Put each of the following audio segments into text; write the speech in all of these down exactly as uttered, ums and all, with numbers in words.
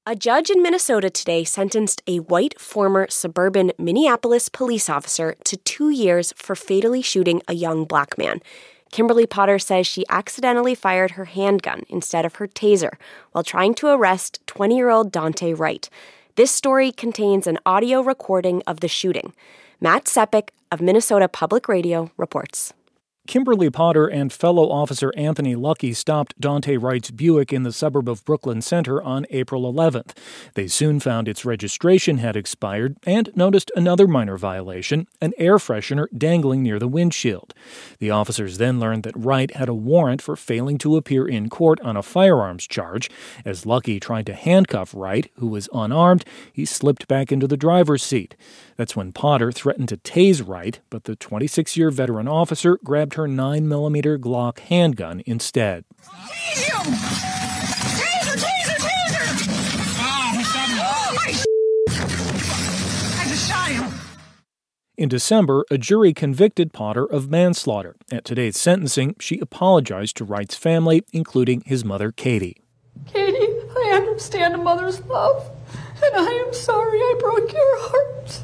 A judge in Minnesota today sentenced a white former suburban Minneapolis police officer to two years for fatally shooting a young black man. Kimberly Potter says she accidentally fired her handgun instead of her taser while trying to arrest twenty-year-old Daunte Wright. This story contains an audio recording of the shooting. Matt Sepik of Minnesota Public Radio reports. Kimberly Potter and fellow officer Anthony Lucky stopped Daunte Wright's Buick in the suburb of Brooklyn Center on April eleventh. They soon found its registration had expired and noticed another minor violation, an air freshener dangling near the windshield. The officers then learned that Wright had a warrant for failing to appear in court on a firearms charge. As Lucky tried to handcuff Wright, who was unarmed, he slipped back into the driver's seat. That's when Potter threatened to tase Wright, but the twenty-six-year veteran officer grabbed her nine millimeter Glock handgun instead. Tase him! Taser, taser, taser! Oh, he shot me. Oh, my I just shot him. In December, a jury convicted Potter of manslaughter. At today's sentencing, she apologized to Wright's family, including his mother, Katie. Katie, I understand a mother's love, and I am sorry I broke your heart.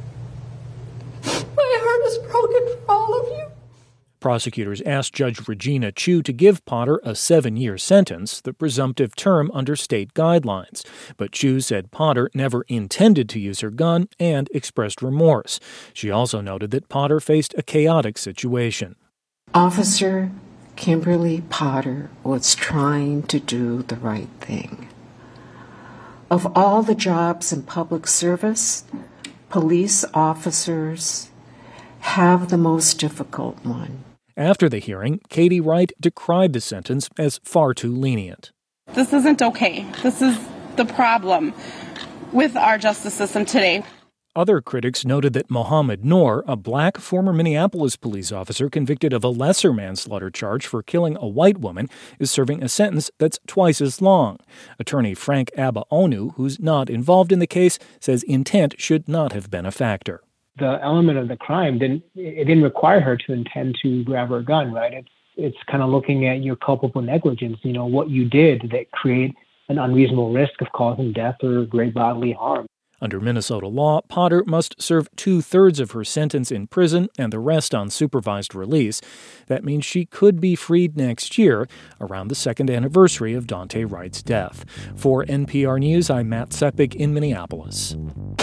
My heart is broken for all of you. Prosecutors asked Judge Regina Chu to give Potter a seven-year sentence, the presumptive term under state guidelines. But Chu said Potter never intended to use her gun and expressed remorse. She also noted that Potter faced a chaotic situation. Officer Kimberly Potter was trying to do the right thing. Of all the jobs in public service, police officers have the most difficult one. After the hearing, Katie Wright decried the sentence as far too lenient. This isn't okay. This is the problem with our justice system today. Other critics noted that Mohammed Noor, a black former Minneapolis police officer convicted of a lesser manslaughter charge for killing a white woman, is serving a sentence that's twice as long. Attorney Frank Abba Onu, who's not involved in the case, says intent should not have been a factor. The element of the crime didn't it didn't require her to intend to grab her gun, right? It's it's kind of looking at your culpable negligence, you know, what you did that create an unreasonable risk of causing death or great bodily harm. Under Minnesota law, Potter must serve two-thirds of her sentence in prison and the rest on supervised release. That means she could be freed next year, around the second anniversary of Daunte Wright's death. For N P R News, I'm Matt Sepik in Minneapolis.